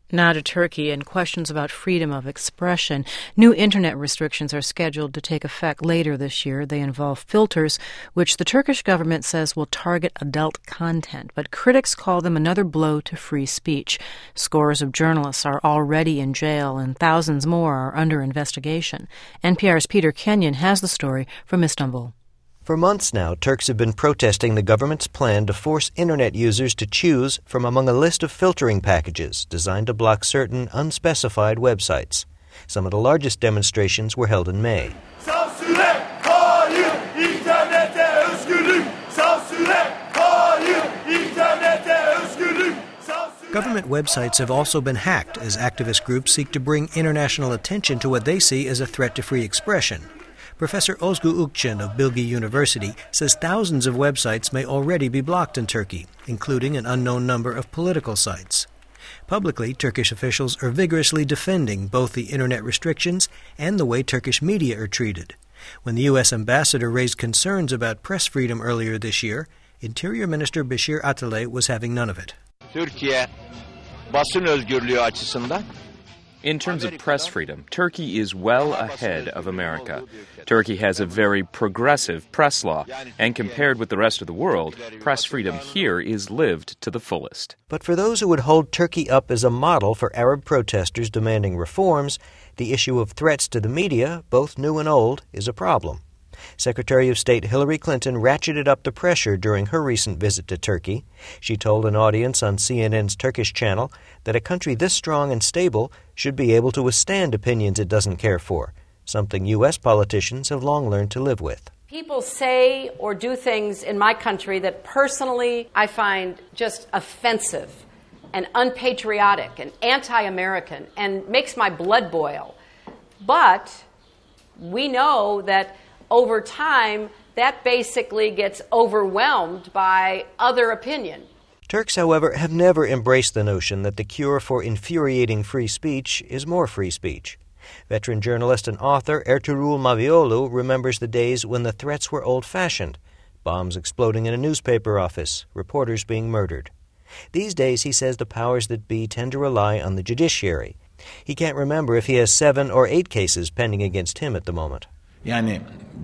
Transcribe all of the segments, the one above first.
Now to Turkey and questions about freedom of expression. New internet restrictions are scheduled to take effect later this year. They involve filters, which the Turkish government says will target adult content, but critics call them another blow to free speech. Scores of journalists are already in jail and thousands more are under investigation. NPR's Peter Kenyon has the story from Istanbul. For months now, Turks have been protesting the government's plan to force Internet users to choose from among a list of filtering packages designed to block certain unspecified websites. Some of the largest demonstrations were held in May. Government websites have also been hacked as activist groups seek to bring international attention to what they see as a threat to free expression. Professor Ozgu Ukcan of Bilgi University says thousands of websites may already be blocked in Turkey, including an unknown number of political sites. Publicly, Turkish officials are vigorously defending both the internet restrictions and the way Turkish media are treated. When the U.S. ambassador raised concerns about press freedom earlier this year, Interior Minister Beşir Atalay was having none of it. Türkiye basın özgürlüğü açısından in terms of press freedom, Turkey is well ahead of America. Turkey has a very progressive press law, and compared with the rest of the world, press freedom here is lived to the fullest. But for those who would hold Turkey up as a model for Arab protesters demanding reforms, the issue of threats to the media, both new and old, is a problem. Secretary of State Hillary Clinton ratcheted up the pressure during her recent visit to Turkey. She told an audience on CNN's Turkish channel that a country this strong and stable should be able to withstand opinions it doesn't care for, something U.S. politicians have long learned to live with. People say or do things in my country that personally I find just offensive and unpatriotic and anti-American and makes my blood boil. But we know that over time, that basically gets overwhelmed by other opinion. Turks, however, have never embraced the notion that the cure for infuriating free speech is more free speech. Veteran journalist and author Ertuğrul Maviolu remembers the days when the threats were old-fashioned, bombs exploding in a newspaper office, reporters being murdered. These days, he says the powers that be tend to rely on the judiciary. He can't remember if he has 7 or 8 cases pending against him at the moment. There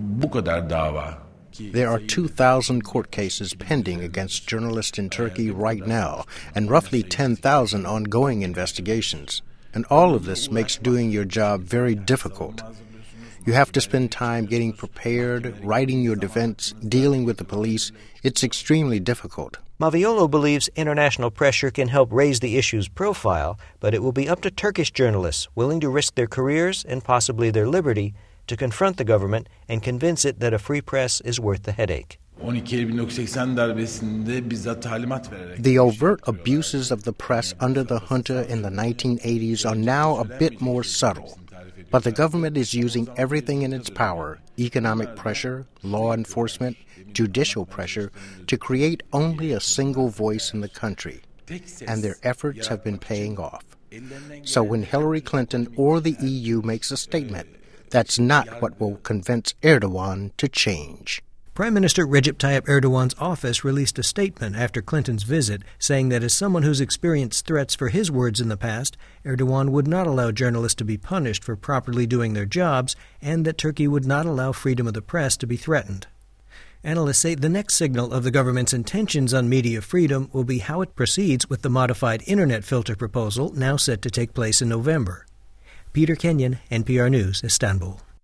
are 2,000 court cases pending against journalists in Turkey right now, and roughly 10,000 ongoing investigations. And all of this makes doing your job very difficult. You have to spend time getting prepared, writing your defense, dealing with the police. It's extremely difficult. Maviolu believes international pressure can help raise the issue's profile, but it will be up to Turkish journalists willing to risk their careers and possibly their liberty to confront the government and convince it that a free press is worth the headache. The overt abuses of the press under the junta in the 1980s are now a bit more subtle. But the government is using everything in its power, economic pressure, law enforcement, judicial pressure, to create only a single voice in the country. And their efforts have been paying off. So when Hillary Clinton or the EU makes a statement, that's not what will convince Erdogan to change. Prime Minister Recep Tayyip Erdogan's office released a statement after Clinton's visit, saying that as someone who's experienced threats for his words in the past, Erdogan would not allow journalists to be punished for properly doing their jobs, and that Turkey would not allow freedom of the press to be threatened. Analysts say the next signal of the government's intentions on media freedom will be how it proceeds with the modified internet filter proposal now set to take place in November. Peter Kenyon, NPR News, Istanbul.